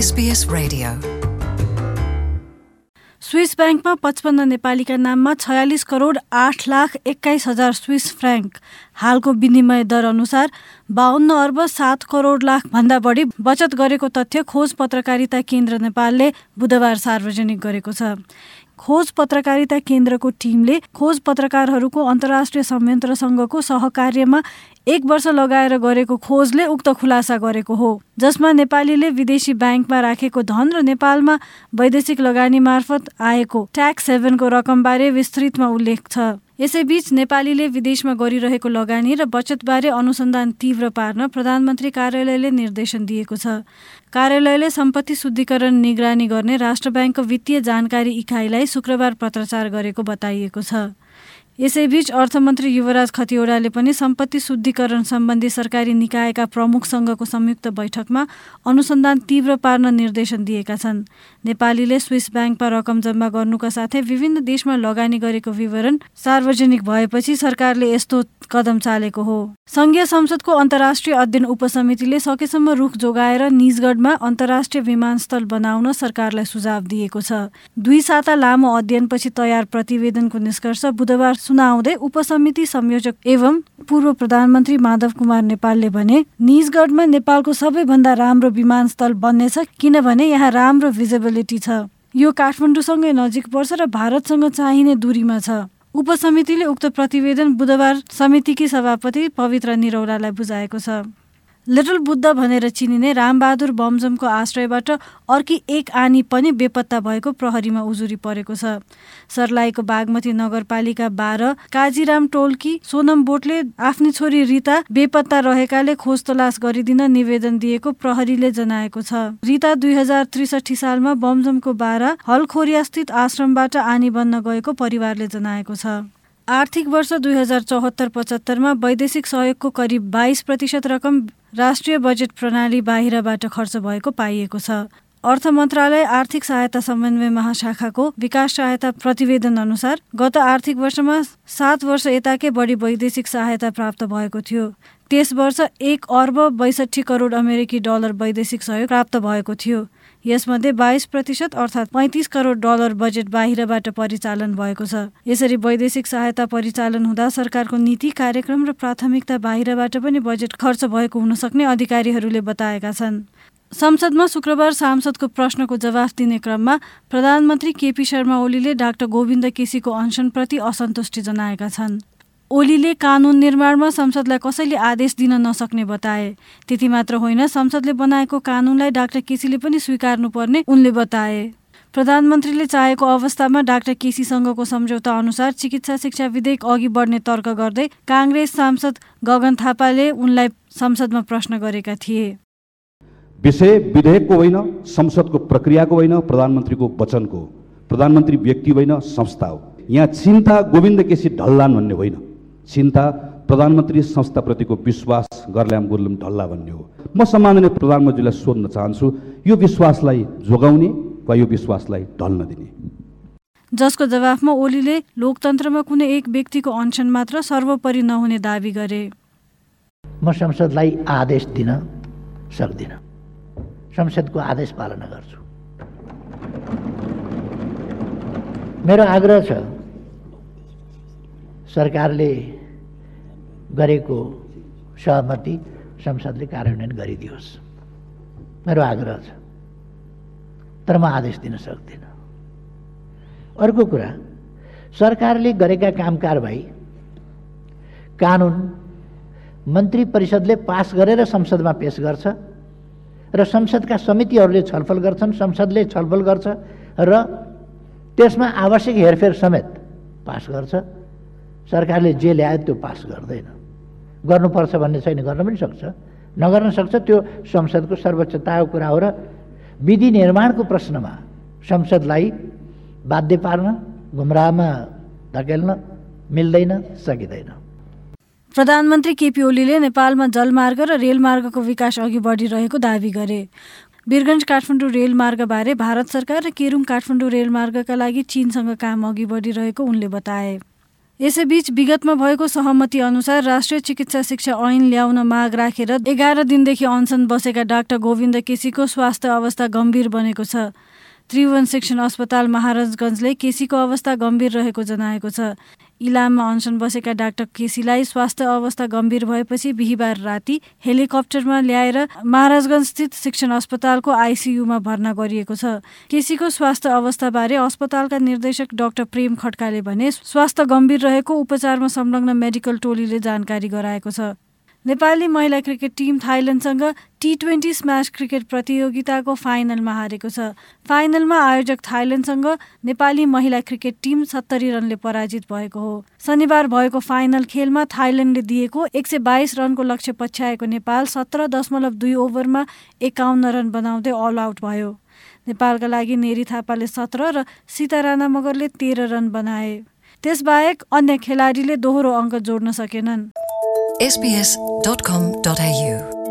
SBS Radio. Swiss ब्याङ्कमा 55 नेपालीका नाममा 46 करोड 8 लाख 21 हजार स्विस फ्र्याङ्क हालको विनिमय दर अनुसार 52 अर्ब 7 करोड लाख भन्दा बढी बचत गरेको तथ्य खोज पत्रकारिता केन्द्र नेपालले बुधबार सार्वजनिक गरेको छ। खोज पत्रकारिता केन्द्रको टिमले खोज पत्रकारहरूको अन्तर्राष्ट्रिय संयन्त्रसँगको सहकार्यमा 1 वर्ष लगाएर गरेको खोजले उक्त खुलासा गरेको हो, जसमा नेपालीले विदेशी ब्याङ्कमा राखेको धन र नेपालमा वैदेशिक लगानी मार्फत आएको ट्याक्स हेभनको रकमबारे विस्तृतमा उल्लेख छ। यसैबीच नेपालीले विदेशमा गरिरहेको लगानी र बचतबारे अनुसन्धान तीव्र पार्न प्रधानमन्त्री कार्यालयले निर्देशन दिएको छ। कार्यालयले सम्पत्ति शुद्धिकरण निगरानी गर्ने राष्ट्र ब्याङ्कको वित्तीय जानकारी इकाइलाई शुक्रबार पत्राचार गरेको बताइएको छ। यसैबीच अर्थमन्त्री युवराज खतिवडाले पनि सम्पत्ति शुद्धिकरण सम्बन्धी सरकारी निकायका प्रमुखसँगको संयुक्त बैठकमा अनुसन्धान तीव्र पार्न निर्देशन दिएका छन्। नेपालीले स्विस ब्याङ्कमा रकम जम्मा गर्नुका साथै विभिन्न देशमा लगानी गरेको विवरण सार्वजनिक भएपछि सरकारले यस्तो कदम चालेको हो। संघीय संसदको अन्तर्राष्ट्रिय अध्ययन उपसमितिले सकेसम्म रुख जोगाएर निजगढमा अन्तर्राष्ट्रिय विमानस्थल बनाउन सरकारलाई सुझाव दिएको छ। 2 साता लामो अध्ययनपछि तयार प्रतिवेदनको निष्कर्ष बुधबार सुनाउँदै उपसमिति संयोजक एवं पूर्व प्रधानमन्त्री माधव कुमार नेपालले भने, निजगढमा नेपालको सबैभन्दा राम्रो विमानस्थल बन्नेछ, किनभने यहाँ राम्रो भिजिबिलिटी छ। यो काठमाडौँसँगै नजिक पर्छ र भारतसँग चाहिने दूरीमा छ। उपसमितिले उक्त प्रतिवेदन बुधबार समितिकी सभापति पवित्र निरौलालाई बुझाएको छ। लिटल बुद्ध भनेर चिनिने रामबहादुर बमजमको आश्रयबाट अर्की एक आनी पनि बेपत्ता भएको प्रहरीमा उजुरी परेको छ। सर्लाहीको बागमती नगरपालिका 12 काजीराम टोलकी सोनम बोटले आफ्नी छोरी रिता बेपत्ता रहेकाले खोज तलास गरिदिन निवेदन दिएको प्रहरीले जनाएको छ। रिता 2063 सालमा बमजमको 12 हलखोरियास्थित आश्रमबाट आनी बन्न गएको परिवारले जनाएको छ। आर्थिक वर्ष 2074-75 मा वैदेशिक सहयोगको करिब 22% रकम राष्ट्रिय बजेट प्रणाली बाहिरबाट खर्च भएको पाइएको छ। अर्थ मन्त्रालय आर्थिक सहायता समन्वय महाशाखाको विकास सहायता प्रतिवेदन अनुसार गत आर्थिक वर्षमा 7 वर्ष यताकै बढी वैदेशिक सहायता प्राप्त भएको थियो। त्यस वर्ष 1 अर्ब 62 करोड अमेरिकी डलर वैदेशिक सहयोग प्राप्त भएको थियो। यसमध्ये 22% अर्थात् 35 करोड डलर बजेट बाहिरबाट परिचालन भएको छ। यसरी वैदेशिक सहायता परिचालन हुँदा सरकारको नीति, कार्यक्रम र प्राथमिकता बाहिरबाट पनि बजेट खर्च भएको हुन सक्ने अधिकारीहरूले बताएका छन्। संसदमा शुक्रबार सांसदको प्रश्नको जवाफ दिने क्रममा प्रधानमन्त्री केपी शर्मा ओलीले डाक्टर गोविन्द केसीको अनसनप्रति असन्तुष्टि जनाएका छन्। ओलीले कानुन निर्माणमा संसदलाई कसैले आदेश दिन नसक्ने बताए। त्यति मात्र होइन, संसदले बनाएको कानुनलाई डाक्टर केसीले पनि स्वीकार्नुपर्ने उनले बताए। प्रधानमन्त्रीले चाहेको अवस्थामा डाक्टर केसीसँगको सम्झौता अनुसार चिकित्सा शिक्षा विधेयक अघि बढ्ने तर्क गर्दै काङ्ग्रेस सांसद गगन थापाले उनलाई संसदमा प्रश्न गरेका थिए। विषय विधेयकको होइन, संसदको प्रक्रियाको होइन, प्रधानमन्त्रीको वचनको। प्रधानमन्त्री व्यक्ति होइन, संस्था हो। यहाँ चिन्ता गोविन्द केसी ढल्लान् भन्ने होइन, चिन्ता प्रधानमन्त्री संस्थाप्रतिको विश्वास गर्ल्याम गुर्लम ढल्ला भन्ने हो। म सम्माननीय प्रधानमन्त्रीलाई सोध्न चाहन्छु, यो विश्वासलाई जोगाउने वा यो विश्वासलाई ढल्न दिने? जसको जवाफमा ओलीले लोकतन्त्रमा कुनै एक व्यक्तिको अनसन मात्र सर्वोपरि नहुने दाबी गरे। म संसदलाई आदेश दिन सक्दिनँ, संसदको आदेश पालना गर्छु। मेरो आग्रह छ, सरकारले गरेको सहमति संसदले कार्यान्वयन गरिदियोस्, मेरो आग्रह छ। तर म आदेश दिन सक्दिनँ। अर्को कुरा, सरकारले गरेका काम कारबाही कानुन मन्त्री परिषदले पास गरेर संसदमा पेश गर्छ र संसदका समितिहरूले छलफल गर्छन्, संसदले छलफल गर्छ र त्यसमा आवश्यक हेरफेर समेत पास गर्छ। सरकारले जे ल्यायो त्यो पास गर्दैन। गर्नुपर्छ भन्ने छैन, गर्न पनि सक्छ, नगर्न सक्छ, त्यो संसदको सर्वोच्चताको कुरा हो। र विधि निर्माणको प्रश्नमा संसदलाई बाध्य पार्न, गुमराहमा धकेल्न मिल्दैन, सकिँदैन। प्रधानमन्त्री केपी ओलीले नेपालमा जलमार्ग र रेलमार्गको विकास अघि बढिरहेको दावी गरे। वीरगञ्ज काठमाडौँ रेलमार्गबारे भारत सरकार र केरुङ काठमाडौँ रेलमार्गका लागि चीनसँग काम अघि बढिरहेको उनले बताए। यसैबीच विगतमा भएको सहमति अनुसार राष्ट्रिय चिकित्सा शिक्षा ऐन ल्याउन माग राखेर 11 दिनदेखि अनसन बसेका डाक्टर गोविन्द केसीको स्वास्थ्य अवस्था गम्भीर बनेको छ। त्रिभुवन सेक्सन अस्पताल महाराजगञ्जले केसीको अवस्था गम्भीर रहेको जनाएको छ। इलाममा अनसन बसेका डाक्टर केसीलाई स्वास्थ्य अवस्था गम्भीर भएपछि बिहिबार राति हेलिकप्टरमा ल्याएर महाराजगञ्जस्थित शिक्षण अस्पतालको आइसियुमा भर्ना गरिएको छ। केसीको स्वास्थ्य अवस्थाबारे अस्पतालका निर्देशक डाक्टर प्रेम खड्काले भने स्वास्थ्य गम्भीर रहेको उपचारमा संलग्न मेडिकल टोलीले जानकारी गराएको छ। नेपाली महिला क्रिकेट टिम थाइल्यान्डसँग T20 स्म्यास क्रिकेट प्रतियोगिताको फाइनलमा हारेको छ। फाइनलमा आयोजक थाइल्यान्डसँग नेपाली महिला क्रिकेट टिम 70 रनले पराजित भएको हो। शनिबार भएको फाइनल खेलमा थाइल्यान्डले दिएको 122 रनको लक्ष्य पछ्याएको नेपाल 17.2 ओभरमा 51 रन बनाउँदै अल आउट भयो। नेपालका लागि नेरी थापाले 17 र सीता राणा मगरले 13 रन बनाए। त्यसबाहेक अन्य खेलाडीले दोहोरो अङ्क जोड्न सकेनन्। SBS.com.au